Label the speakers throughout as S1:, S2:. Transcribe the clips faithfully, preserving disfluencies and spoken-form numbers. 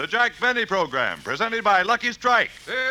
S1: The Jack Benny Program, presented by Lucky Strike.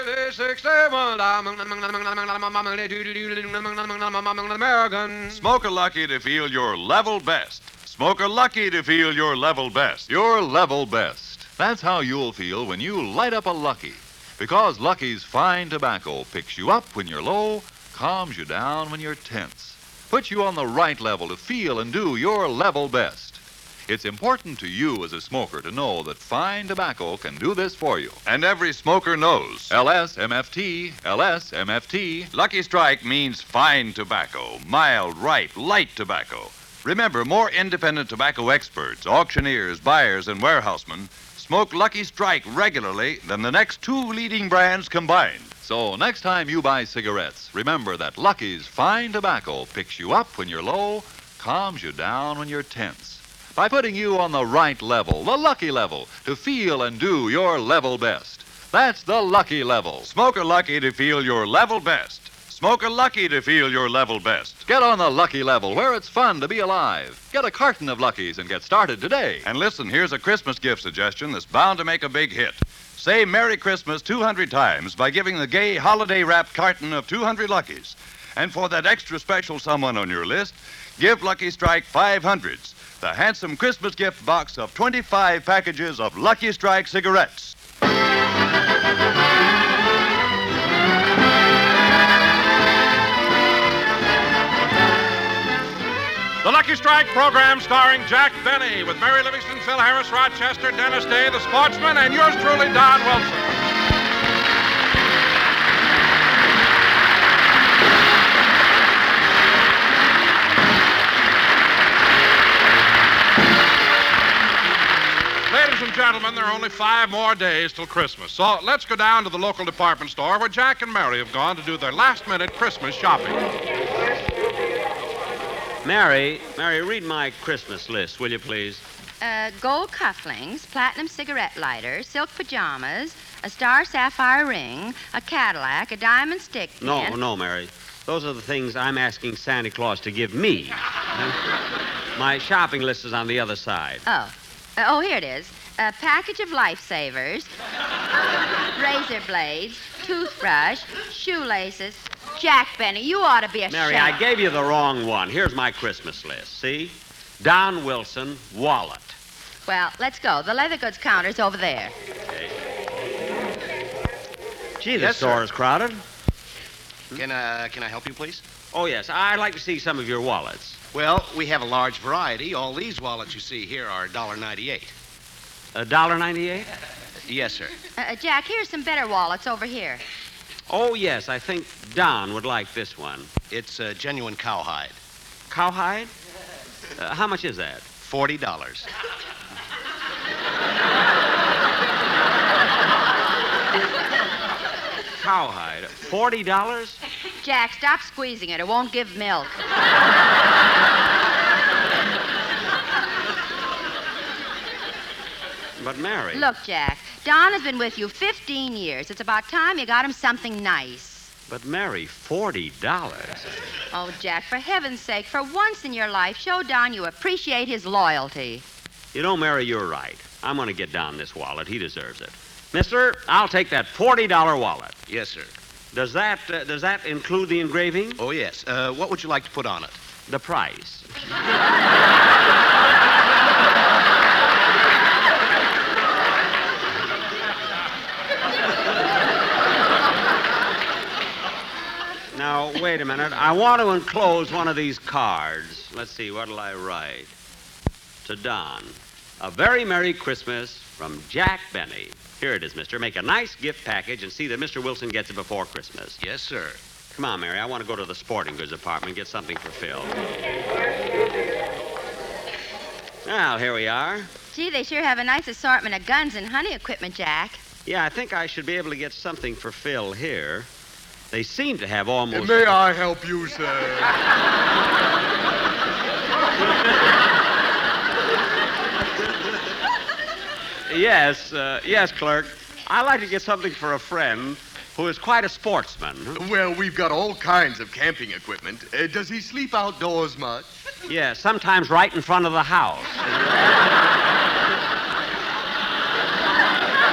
S2: American.
S1: Smoke a Lucky to feel your level best. Smoke a Lucky to feel your level best. Your level best. That's how you'll feel when you light up a Lucky. Because Lucky's fine tobacco picks you up when you're low, calms you down when you're tense, puts you on the right level to feel and do your level best. It's important to you as a smoker to know that fine tobacco can do this for you. And every smoker knows. L S M F T, L S M F T. Lucky Strike means fine tobacco, mild, ripe, light tobacco. Remember, more independent tobacco experts, auctioneers, buyers, and warehousemen smoke Lucky Strike regularly than the next two leading brands combined. So next time you buy cigarettes, remember that Lucky's fine tobacco picks you up when you're low, calms you down when you're tense, by putting you on the right level, the Lucky level, to feel and do your level best. That's the Lucky level. Smoke a Lucky to feel your level best. Smoke a Lucky to feel your level best. Get on the Lucky level, where it's fun to be alive. Get a carton of Luckies and get started today. And listen, here's a Christmas gift suggestion that's bound to make a big hit. Say Merry Christmas two hundred times by giving the gay holiday-wrapped carton of two hundred Luckies. And for that extra special someone on your list, give Lucky Strike five hundreds. The handsome Christmas gift box of twenty-five packages of Lucky Strike cigarettes.
S2: The Lucky Strike program starring Jack Benny with Mary Livingston, Phil Harris, Rochester, Dennis Day, the Sportsman, and yours truly, Don Wilson. Ladies and gentlemen, there are only five more days till Christmas. So let's go down to the local department store where Jack and Mary have gone to do their last-minute Christmas shopping.
S3: Mary, Mary, read my Christmas list, will you please?
S4: Uh, gold cufflinks, platinum cigarette lighter, silk pajamas, a star sapphire ring, a Cadillac, a diamond stick pin.
S3: No, no, Mary. Those are the things I'm asking Santa Claus to give me. My shopping list is on the other side.
S4: Oh. Uh, oh, here it is. A package of lifesavers, razor blades, toothbrush, shoelaces. Jack Benny, you ought to be ashamed.
S3: Mary, I gave you the wrong one. Here's my Christmas list. See? Don Wilson, wallet.
S4: Well, let's go. The leather goods counter's over there.
S3: Okay. Gee, the
S5: Yes,
S3: store
S5: sir.
S3: is crowded.
S5: Can, uh, can I help you, please?
S3: Oh, yes. I'd like to see some of your wallets.
S5: Well, we have a large variety. All these wallets you see here are one dollar ninety-eight.
S3: A dollar ninety-eight?
S5: Yes, sir.
S4: Uh, Jack, here's some better wallets over here.
S3: Oh, yes. I think Don would like this one.
S5: It's uh, genuine cowhide.
S3: Cowhide? Uh, how much is that?
S5: Forty dollars.
S3: Cowhide. Forty dollars?
S4: Jack, stop squeezing it. It won't give milk.
S3: But Mary.
S4: Look, Jack, Don has been with you fifteen years. It's about time you got him something nice.
S3: But Mary, forty dollars.
S4: Oh, Jack, for heaven's sake, for once in your life, show Don you appreciate his loyalty.
S3: You know, Mary, you're right. I'm going to get Don this wallet. He deserves it. Mister, I'll take that forty dollar wallet.
S5: Yes, sir.
S3: Does that uh, does that include the engraving?
S5: Oh, yes. Uh, what would you like to put on it?
S3: The price. Now, wait a minute. I want to enclose one of these cards. Let's see, what'll I write? To Don. A very Merry Christmas from Jack Benny. Here it is, mister. Make a nice gift package and see that Mister Wilson gets it before Christmas.
S5: Yes, sir.
S3: Come on, Mary. I want to go to the sporting goods department and get something for Phil. Well, here we are.
S4: Gee, they sure have a nice assortment of guns and hunting equipment, Jack.
S3: Yeah, I think I should be able to get something for Phil here. They seem to have almost...
S6: May I help you, sir?
S3: Yes, uh, yes, clerk. I'd like to get something for a friend who is quite a sportsman.
S6: Well, we've got all kinds of camping equipment. Uh, does he sleep outdoors much?
S3: Yes, sometimes right in front of the house.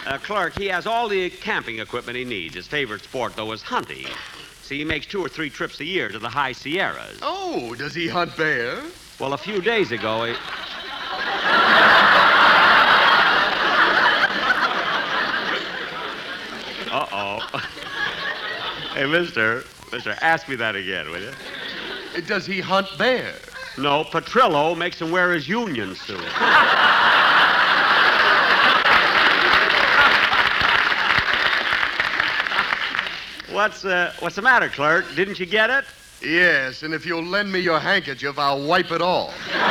S3: Uh, clerk, he has all the camping equipment he needs. His favorite sport, though, is hunting. See, he makes two or three trips a year to the high Sierras.
S6: Oh, does he hunt bear?
S3: Well, a few days ago, he... Uh-oh. Hey, mister, mister, ask me that again, will you?
S6: Uh, Does he hunt bear?
S3: No, Petrillo makes him wear his union suit. What's, uh, what's the matter, clerk? Didn't you get it?
S6: Yes, and if you'll lend me your handkerchief, I'll wipe it off.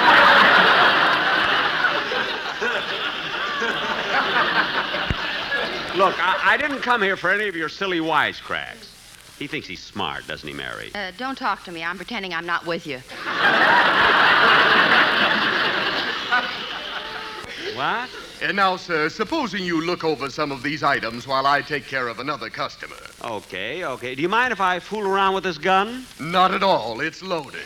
S3: Look, I, I didn't come here for any of your silly wisecracks. He thinks he's smart, doesn't he, Mary?
S4: Uh, don't talk to me. I'm pretending I'm not with you.
S3: What?
S6: And now, sir, supposing you look over some of these items while I take care of another customer.
S3: Okay, okay. Do you mind if I fool around with this gun?
S6: Not at all. It's loaded.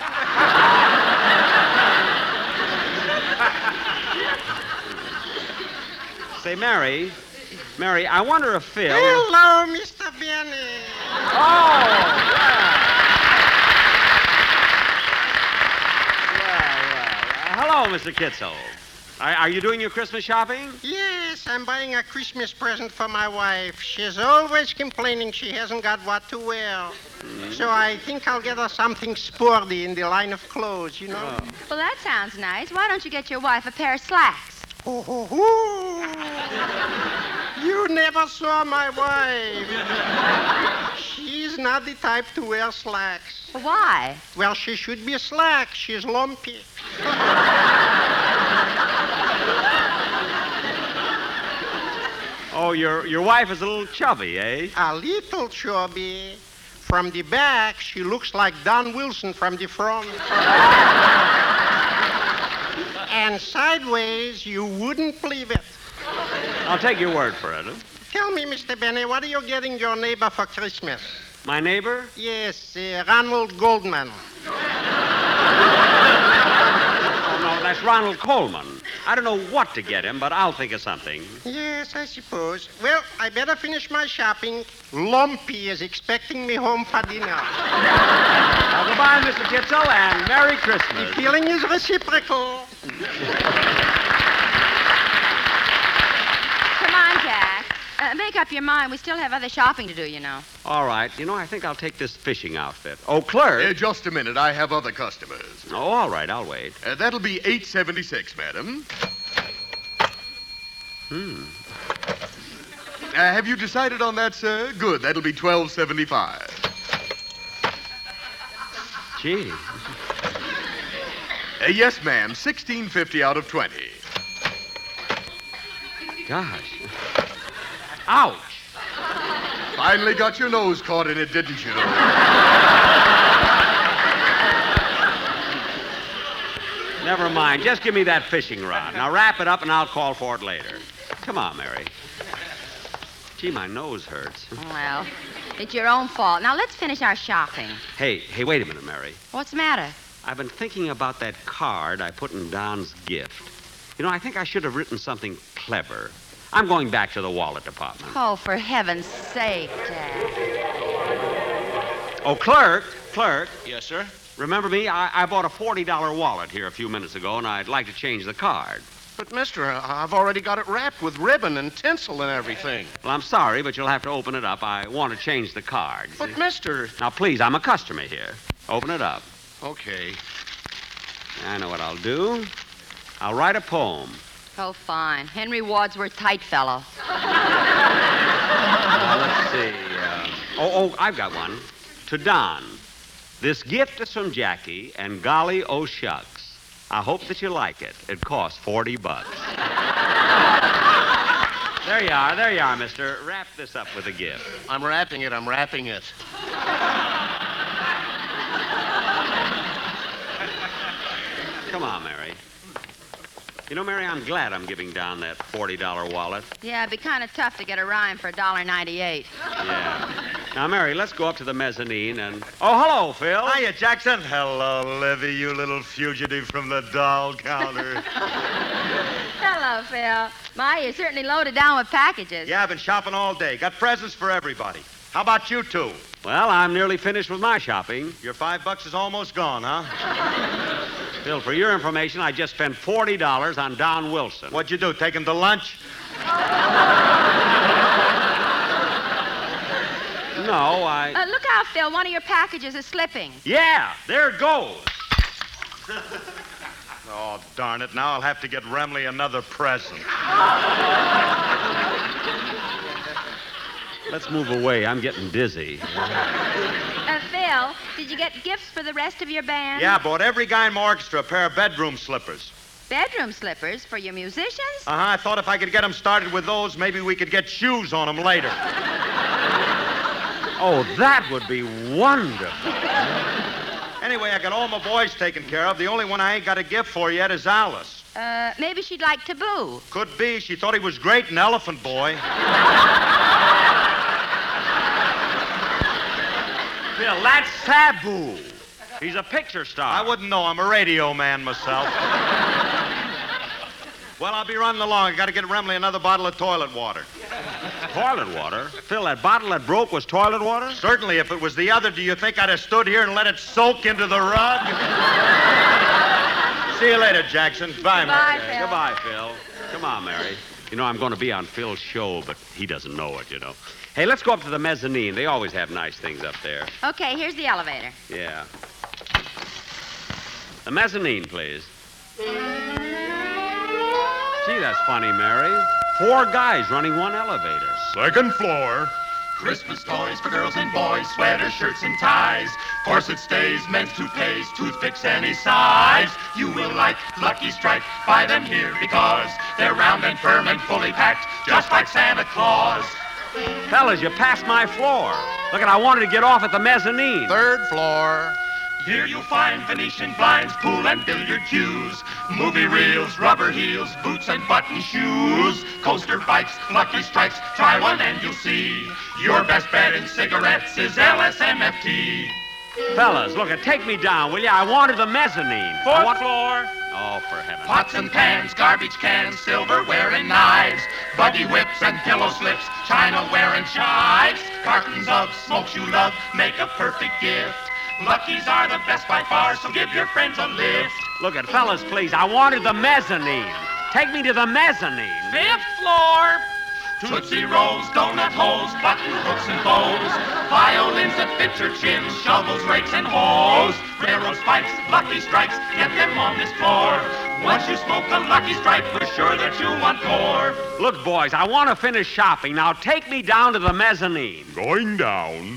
S3: Say, Mary, Mary, I wonder if Phil...
S7: Hello, Mister Benny.
S3: Oh, well. Well, well. Hello, Mister Kitzel. Are, are you doing your Christmas shopping?
S7: Yes, I'm buying a Christmas present for my wife. She's always complaining she hasn't got what to wear. Mm. So I think I'll get her something sporty in the line of clothes, you know?
S3: Oh.
S4: Well, that sounds nice. Why don't you get your wife a pair of slacks?
S7: Oh, oh, oh. You never saw my wife. She's not the type to wear slacks.
S4: Why?
S7: Well, she should be slack. She's lumpy.
S3: Oh, your your wife is a little chubby, eh?
S7: A little chubby. From the back, she looks like Don Wilson from the front. And sideways, you wouldn't believe it.
S3: I'll take your word for it. Huh?
S7: Tell me, Mister Benny, what are you getting your neighbor for Christmas?
S3: My neighbor?
S7: Yes, uh, Ronald Goldman.
S3: Oh, no, that's Ronald Coleman. I don't know what to get him, but I'll think of something.
S7: Yes, I suppose. Well, I better finish my shopping. Lumpy is expecting me home for dinner.
S3: Well, goodbye, Mister Kitzel, and Merry Christmas.
S7: The feeling is reciprocal.
S4: Come on, Jack. Uh, make up your mind. We still have other shopping to do, you know.
S3: All right. You know, I think I'll take this fishing outfit. Oh, clerk.
S6: Uh, just a minute. I have other customers.
S3: Oh, all right. I'll wait.
S6: Uh, that'll be eight seventy-six, madam.
S3: Hmm.
S6: Uh, have you decided on that, sir? Good. That'll be twelve seventy-five.
S3: Gee.
S6: Uh, yes, ma'am. sixteen fifty out of twenty.
S3: Gosh. Ouch.
S6: Finally got your nose caught in it, didn't you?
S3: Never mind. Just give me that fishing rod. Now wrap it up and I'll call for it later. Come on, Mary. Gee, my nose hurts.
S4: Well, it's your own fault. Now, let's finish our shopping.
S3: Hey, hey, wait a minute, Mary.
S4: What's the matter?
S3: I've been thinking about that card I put in Don's gift. You know, I think I should have written something clever. I'm going back to the wallet department.
S4: Oh, for heaven's sake, Jack.
S3: Oh, clerk, clerk.
S5: Yes, sir?
S3: Remember me? I, I bought a forty dollar wallet here a few minutes ago, and I'd like to change the card.
S5: But, mister, I- I've already got it wrapped with ribbon and tinsel and everything.
S3: Well, I'm sorry, but you'll have to open it up. I want to change the card.
S5: But, mister...
S3: Now, please, I'm a customer here. Open it up.
S5: Okay.
S3: I know what I'll do. I'll write a poem.
S4: Oh, fine. Henry Wadsworth Tightfellow.
S3: Uh, let's see. Uh, oh, oh, I've got one. To Don. This gift is from Jackie, and golly, oh shucks. I hope that you like it. It costs forty bucks. There you are, there you are, mister. Wrap this up with a gift.
S5: I'm wrapping it, I'm wrapping it.
S3: Come on, Mary. You know, Mary, I'm glad I'm giving Don that forty dollar wallet.
S4: Yeah, it'd be kind of tough to get a rhyme for a dollar ninety-eight.
S3: Yeah. Now, Mary, let's go up to the mezzanine and... Oh, hello, Phil.
S8: Hiya, Jackson. Hello, Livy, you little fugitive from the doll counter.
S4: Hello, Phil. My, you're certainly loaded down with packages.
S8: Yeah, I've been shopping all day. Got presents for everybody. How about you two?
S3: Well, I'm nearly finished with my shopping.
S8: Your five bucks is almost gone, huh?
S3: Phil, for your information, I just spent forty dollars on Don Wilson.
S8: What'd you do, take him to lunch?
S3: No, I...
S4: Uh, look out, Phil. One of your packages is slipping.
S3: Yeah, there it goes.
S8: Oh, darn it. Now I'll have to get Remley another present.
S3: Let's move away. I'm getting dizzy.
S4: Uh, Phil, did you get gifts for the rest of your band?
S8: Yeah, I bought every guy in my orchestra a pair of bedroom slippers.
S4: Bedroom slippers for your musicians?
S8: Uh-huh. I thought if I could get them started with those, maybe we could get shoes on them later.
S3: Oh, that would be wonderful.
S8: Anyway, I got all my boys taken care of. The only one I ain't got a gift for yet is Alice.
S4: Uh, maybe she'd like Taboo.
S8: Could be. She thought he was great in Elephant Boy.
S3: Phil, that's Taboo. He's a picture star.
S8: I wouldn't know. I'm a radio man myself. Well, I'll be running along. I got to get Remley another bottle of toilet water.
S3: Toilet water? Phil, that bottle that broke was toilet water?
S8: Certainly. If it was the other, do you think I'd have stood here and let it soak into the rug? See you later, Jackson. Bye,
S4: Bye,
S8: Mary.
S4: Phil.
S3: Goodbye, Phil. Come on, Mary. You know, I'm going to be on Phil's show, but he doesn't know it, you know. Hey, let's go up to the mezzanine. They always have nice things up there.
S4: Okay, here's the elevator.
S3: Yeah. The mezzanine, please. Gee, that's funny, Mary. Four guys running one elevator.
S9: Second floor.
S10: Christmas toys for girls and boys, sweaters, shirts, and ties. Corset stays, men's toupees, toothpicks any size. You will like Lucky Strike. Buy them here because they're round and firm and fully packed, just like Santa Claus.
S3: Fellas, you passed my floor. Look, I wanted to get off at the mezzanine.
S5: Third floor.
S10: Here you'll find Venetian blinds, pool and billiard cues, movie reels, rubber heels, boots and button shoes, coaster bikes, Lucky Strikes. Try one and you'll see your best bet in cigarettes is L S M F T.
S3: Fellas, look, take me down, will you? I wanted the mezzanine.
S10: Fourth
S3: want...
S10: floor.
S3: Oh, for heaven's sake.
S10: Pots and pans, garbage cans, silverware and knives, buggy whips and pillow slips, chinaware and chives, cartons of smokes you love make a perfect gift. Lucky's are the best by far, so give your friends a lift.
S3: Look at fellas, please. I wanted the mezzanine. Take me to the mezzanine.
S10: Fifth floor. Tootsie Rolls, donut holes, button hooks and bows, violins that fit your chin, shovels, rakes, and hoes, railroad spikes, Lucky Strikes, get them on this floor. Once you smoke a Lucky Strike, we're sure that you'll want more.
S3: Look, boys, I want to finish shopping. Now take me down to the mezzanine.
S9: Going down.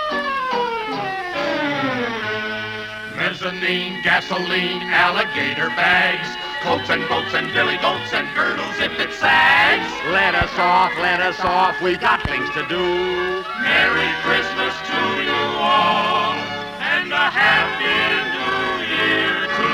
S10: Mezzanine, gasoline, alligator bags, coats and boats and billy goats and girdles if it sags.
S3: Let us off, let us off, we've got things to do.
S10: Merry Christmas to you all, and a Happy New Year too.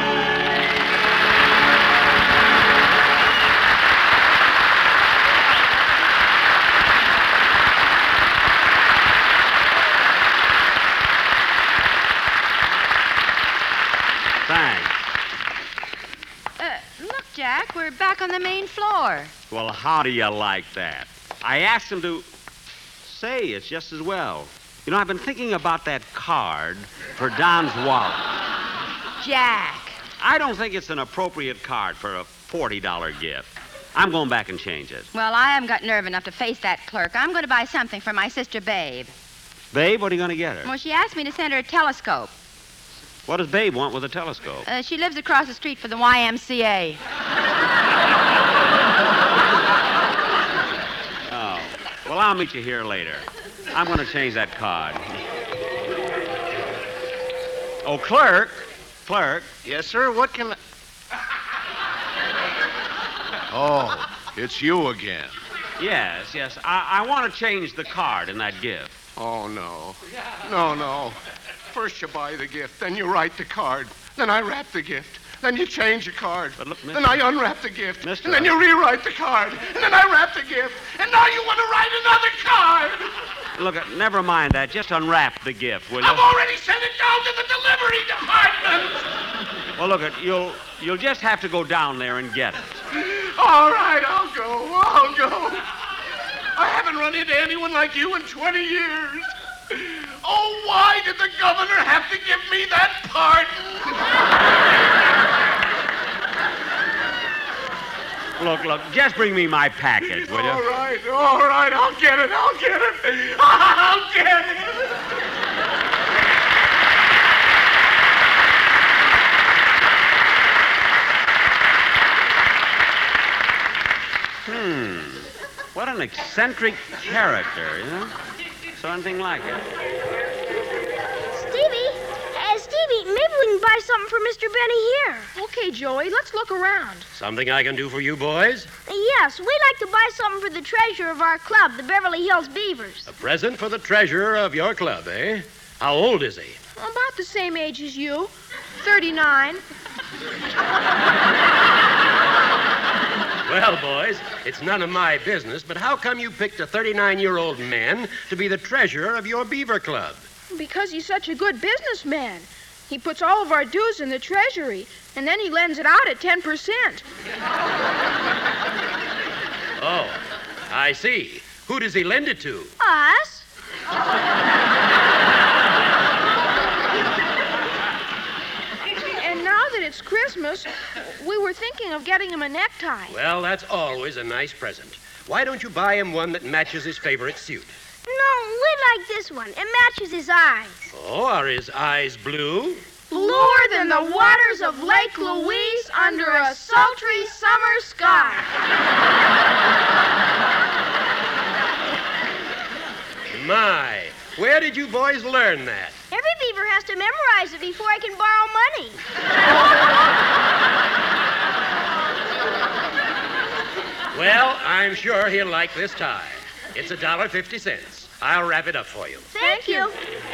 S3: Thanks.
S4: Uh, look, Jack, we're back on the main floor.
S3: Well, how do you like that? I asked him to... Say, it's just as well. You know, I've been thinking about that card for Don's wallet.
S4: Jack.
S3: I don't think it's an appropriate card for a forty dollar gift. I'm going back and change it.
S4: Well, I haven't got nerve enough to face that clerk. I'm going to buy something for my sister, Babe.
S3: Babe, what are you going to get her?
S4: Well, she asked me to send her a telescope.
S3: What does Babe want with a telescope?
S4: Uh, she lives across the street from the Y M C A.
S3: Oh. Well, I'll meet you here later. I'm going to change that card. Oh, clerk. Clerk.
S5: Yes, sir. What can I... Oh, it's you again.
S3: Yes, yes. I, I want to change the card in that gift.
S11: Oh, no. No, no. First you buy the gift, then you write the card. Then I wrap the gift. Then you change the card.
S3: But look, Mister
S11: Then I unwrap the gift.
S3: Mister
S11: And then you rewrite the card. And then I wrap the gift. And now you want to write another card.
S3: Look, uh, never mind that. Just unwrap the gift, will you?
S11: I've already sent it down to the delivery department.
S3: Well, look, uh, you'll you'll just have to go down there and get it.
S11: All right, I'll go. I'll go. I haven't run into anyone like you in twenty years. Oh, why did the governor have to give me that pardon?
S3: Look, look, just bring me my package, will you?
S11: All right, all right, I'll get it, I'll get it. I'll get it.
S3: Hmm. What an eccentric character, you know? Something like it.
S12: Stevie, uh, Stevie, maybe we can buy something for Mister Benny here.
S13: Okay, Joey, let's look around.
S14: Something I can do for you boys?
S12: Uh, yes, we'd like to buy something for the treasurer of our club, the Beverly Hills Beavers.
S14: A present for the treasurer of your club, eh? How old is he?
S13: About the same age as you. thirty-nine.
S14: Well, boys, it's none of my business, but how come you picked a thirty-nine-year-old man to be the treasurer of your beaver club?
S13: Because he's such a good businessman. He puts all of our dues in the treasury, and then he lends it out at ten percent.
S14: Oh, I see. Who does he lend it to?
S12: Us?
S13: And now that it's Christmas, we were thinking of getting him a necktie.
S14: Well, that's always a nice present. Why don't you buy him one that matches his favorite suit?
S12: No, we like this one. It matches his eyes.
S14: Oh, are his eyes blue?
S13: Bluer than the waters of Lake Louise under a sultry summer sky.
S14: My, where did you boys learn that?
S12: Every beaver has to memorize it before I can borrow money.
S14: Well, I'm sure he'll like this tie. It's a dollar fifty cents. I'll wrap it up for you.
S12: Thank you.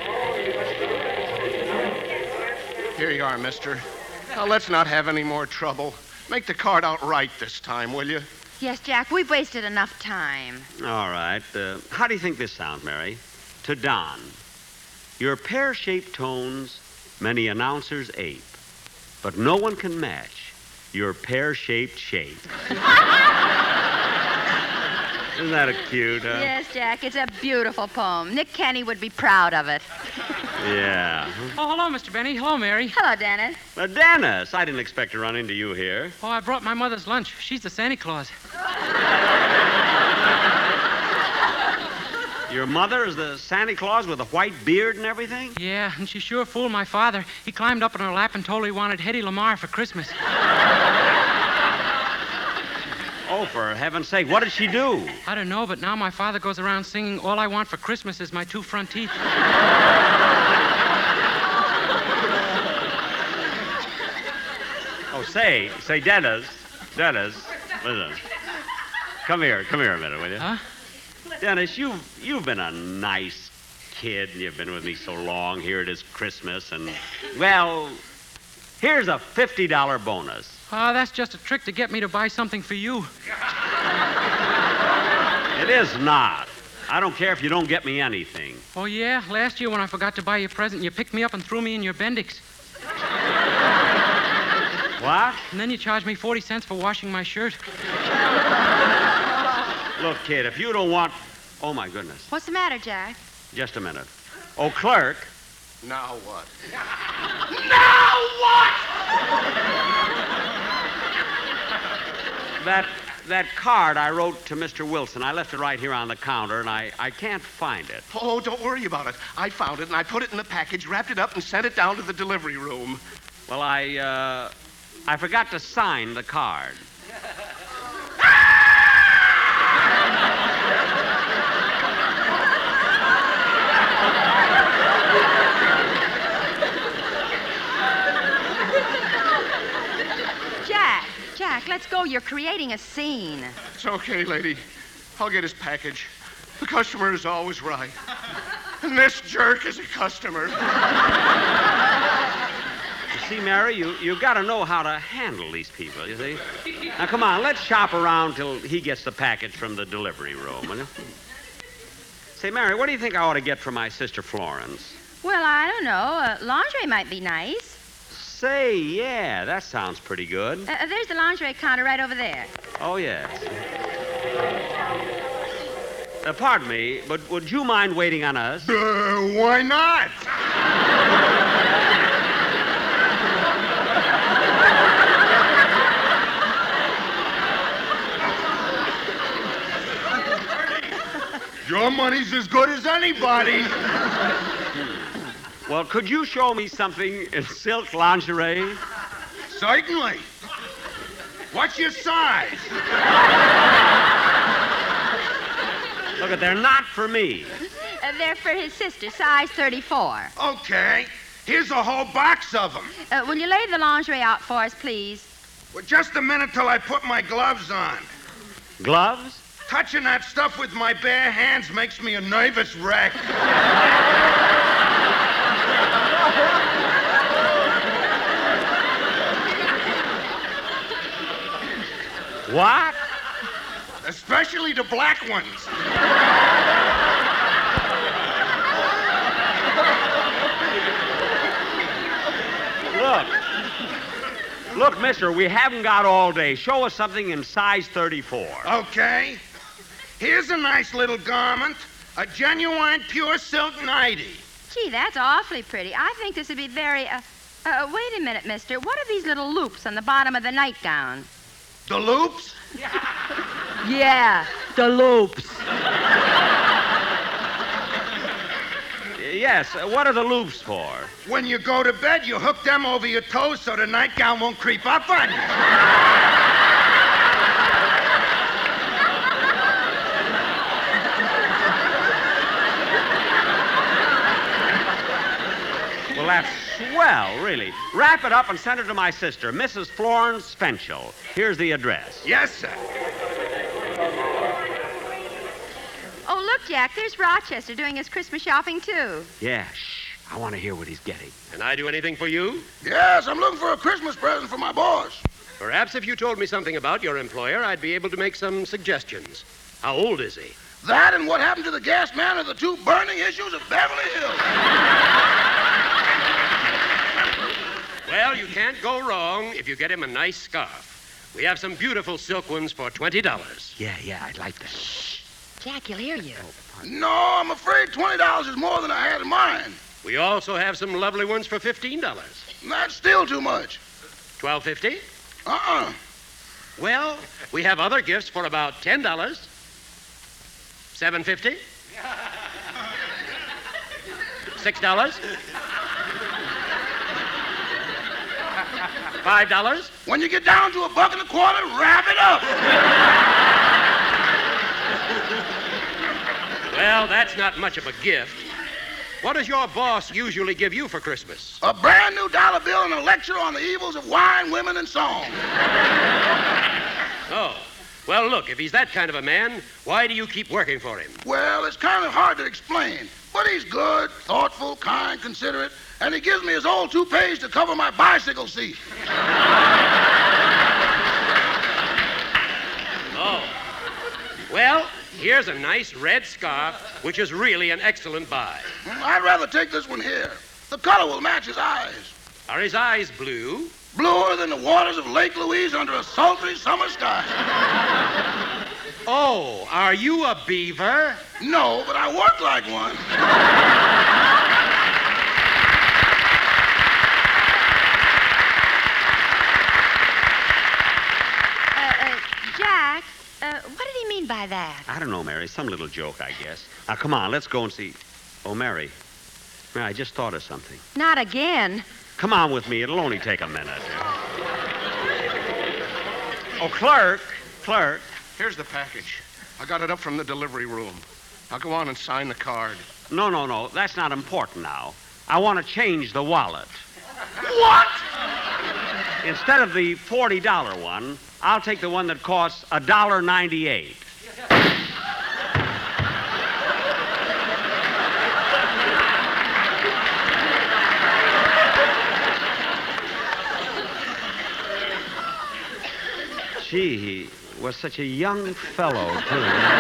S11: Here you are, mister. Now, let's not have any more trouble. Make the card out right this time, will you?
S4: Yes, Jack, we've wasted enough time.
S3: All right. Uh, how do you think this sounds, Mary? To Don. Your pear-shaped tones many announcers ape, but no one can match your pear-shaped shape. Isn't that a cute, huh?
S4: Yes, Jack, it's a beautiful poem. Nick Kenny would be proud of it.
S3: Yeah.
S15: Oh, hello, Mister Benny. Hello, Mary.
S4: Hello, Dennis.
S3: Well, Dennis, I didn't expect to run into you here.
S15: Oh, I brought my mother's lunch. She's the Santa Claus.
S3: Your mother is the Santa Claus with a white beard and everything?
S15: Yeah, and she sure fooled my father. He climbed up in her lap and told her he wanted Hedy Lamarr for Christmas.
S3: Oh, for heaven's sake, what did she do?
S15: I don't know, but now my father goes around singing, "All I want for Christmas is my two front teeth."
S3: Oh, say, say, Dennis, Dennis, listen. Come here, come here a minute, will you?
S15: Huh?
S3: Dennis, you've, you've been a nice kid, and you've been with me so long. Here it is Christmas, and, well, here's a fifty dollar bonus.
S15: Oh, that's just a trick to get me to buy something for you.
S3: It is not. I don't care if you don't get me anything.
S15: Oh, yeah? Last year when I forgot to buy you a present, you picked me up and threw me in your Bendix.
S3: What?
S15: And then you charged me forty cents for washing my shirt.
S3: Look, kid, if you don't want... Oh, my goodness.
S4: What's the matter, Jack?
S3: Just a minute. Oh, clerk.
S11: Now what?
S10: Now what?
S3: That that card I wrote to Mister Wilson, I left it right here on the counter, and I, I can't find it.
S11: Oh, don't worry about it. I found it, and I put it in the package, wrapped it up, and sent it down to the delivery room.
S3: Well, I, uh, I forgot to sign the card.
S4: Jack, Jack, let's go. You're creating a scene.
S11: It's okay, lady. I'll get his package. The customer is always right. And this jerk is a customer.
S3: You see, Mary, you, you got to know how to handle these people, you see? Now, come on, let's shop around till he gets the package from the delivery room, will you? Say, Mary, what do you think I ought to get for my sister Florence?
S4: Well, I don't know. Uh, lingerie might be nice.
S3: Say, yeah, that sounds pretty good.
S4: Uh, there's the lingerie counter right over there.
S3: Oh, yes. Uh, pardon me, but would you mind waiting on us?
S11: Uh, why not? Your money's as good as anybody.
S3: Well, could you show me something in silk lingerie?
S11: Certainly. What's your size?
S3: Look, they're not for me.
S4: Uh, they're for his sister, size thirty-four.
S11: Okay. Here's a whole box of them.
S4: Uh, will you lay the lingerie out for us, please?
S11: Well, just a minute till I put my gloves on.
S3: Gloves?
S11: Touching that stuff with my bare hands makes me a nervous wreck.
S3: What?
S11: Especially the black ones.
S3: Look. Look, mister, we haven't got all day. Show us something in size thirty-four.
S11: Okay. Here's a nice little garment. A genuine pure silk nightie.
S4: Gee, that's awfully pretty. I think this would be very, uh, uh, wait a minute, mister. What are these little loops on the bottom of the nightgown?
S11: The loops?
S4: Yeah, the loops.
S3: Yes, uh, what are the loops for?
S11: When you go to bed, you hook them over your toes so the nightgown won't creep up on you.
S3: Well, that's swell, really. Wrap it up and send it to my sister, Missus Florence Fenchel. Here's the address.
S11: Yes, sir.
S4: Oh, look, Jack, there's Rochester doing his Christmas shopping, too.
S3: Yeah, shh. I want to hear what he's getting.
S14: Can I do anything for you?
S11: Yes, I'm looking for a Christmas present for my boss.
S14: Perhaps if you told me something about your employer, I'd be able to make some suggestions. How old is he?
S11: That and what happened to the gas man are the two burning issues of Beverly Hills.
S14: Well, you can't go wrong if you get him a nice scarf. We have some beautiful silk ones for twenty dollars.
S3: Yeah, yeah, I'd like that.
S4: Jack, he'll hear you.
S11: No, I'm afraid twenty dollars is more than I had in mind.
S14: We also have some lovely ones for fifteen dollars.
S11: That's still too much.
S14: twelve fifty?
S11: Uh-uh.
S14: Well, we have other gifts for about ten dollars. seven fifty? six dollars? five dollars?
S11: When you get down to a buck and a quarter, wrap it up.
S14: Well, that's not much of a gift. What does your boss usually give you for Christmas?
S11: A brand new dollar bill and a lecture on the evils of wine, women, and song.
S14: Oh. Well, look, if he's that kind of a man, why do you keep working for him?
S11: Well, it's kind of hard to explain. But he's good, thoughtful, kind, considerate, and he gives me his old toupees to cover my bicycle seat.
S14: Oh. Well, here's a nice red scarf, which is really an excellent buy.
S11: I'd rather take this one here. The color will match his eyes.
S14: Are his eyes blue?
S11: Bluer than the waters of Lake Louise under a sultry summer sky.
S14: Oh, are you a beaver?
S11: No, but I work like one.
S4: Uh, uh, Jack, uh, what did he mean by that?
S3: I don't know, Mary. Some little joke, I guess. Now, come on, let's go and see. Oh, Mary. Mary, I just thought of something.
S4: Not again.
S3: Come on with me. It'll only take a minute. Oh, clerk. Clerk.
S5: Here's the package. I got it up from the delivery room. Now go on and sign the card.
S3: No, no, no. That's not important now. I want to change the wallet.
S11: What?
S3: Instead of the forty dollar one, I'll take the one that costs one dollar ninety-eight. Gee, he was such a young fellow, too.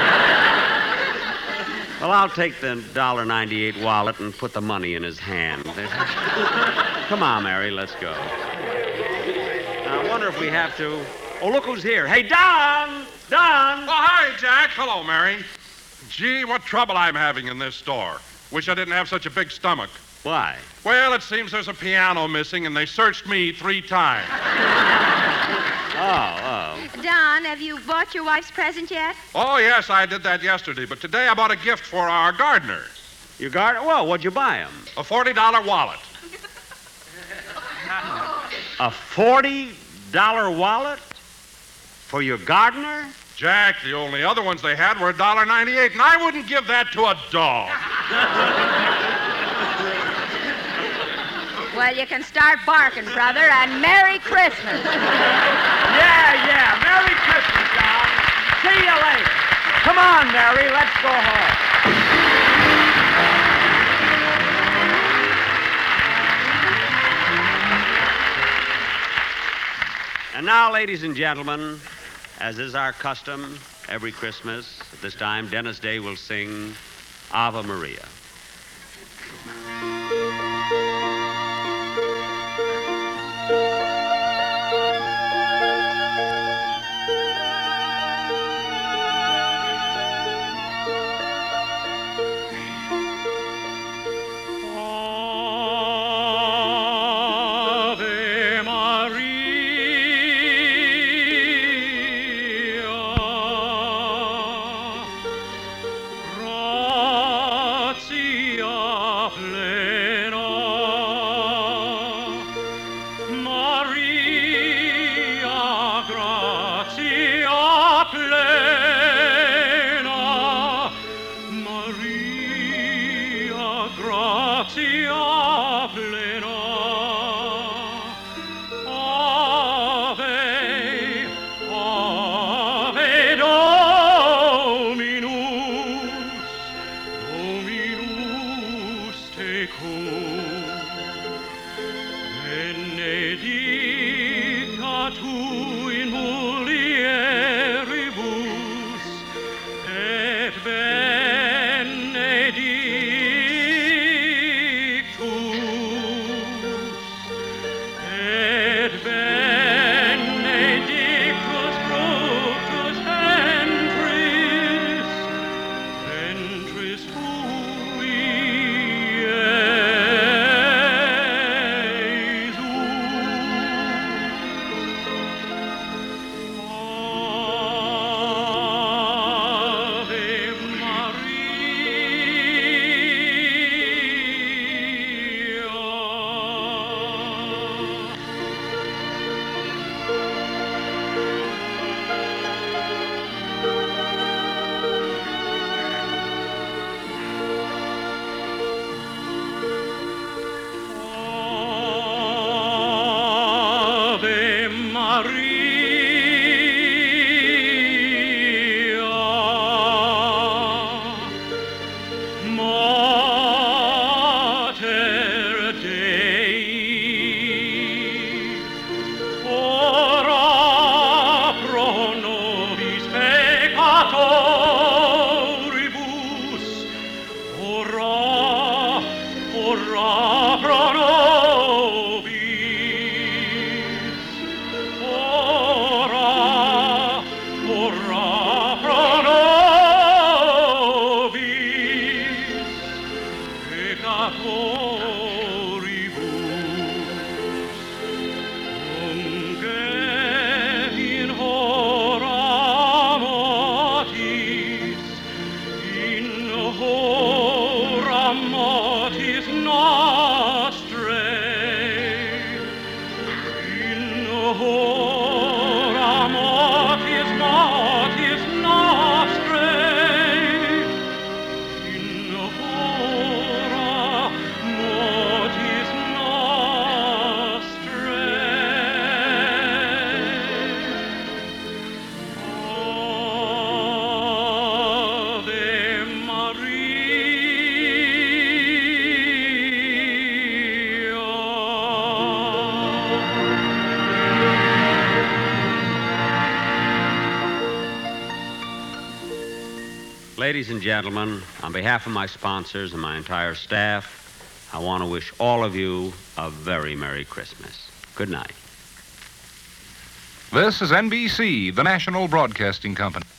S3: Well, I'll take the one dollar ninety-eight wallet and put the money in his hand. Come on, Mary, let's go. Now, I wonder if we have to Oh, look who's here. Hey, Don! Don!
S2: Oh, hi, Jack. Hello, Mary. Gee, what trouble I'm having in this store. Wish I didn't have such a big stomach.
S3: Why?
S2: Well, it seems there's a piano missing, and they searched me three times.
S3: Oh, oh.
S4: Don, have you bought your wife's present yet?
S2: Oh, yes, I did that yesterday, but today I bought a gift for our gardener.
S3: Your gardener? Well, what'd you buy him?
S2: A forty dollar wallet.
S3: A forty dollar wallet? For your gardener?
S2: Jack, the only other ones they had were a dollar ninety-eight, and I wouldn't give that to a dog.
S4: Well, you can start barking, brother, and Merry Christmas.
S3: Yeah, yeah. Merry Christmas, Don. See you later. Come on, Mary. Let's go home. And now, ladies and gentlemen, as is our custom every Christmas, at this time, Dennis Day will sing Ave Maria. Ladies and gentlemen, on behalf of my sponsors and my entire staff, I want to wish all of you a very Merry Christmas. Good night.
S16: This is N B C, the national broadcasting company.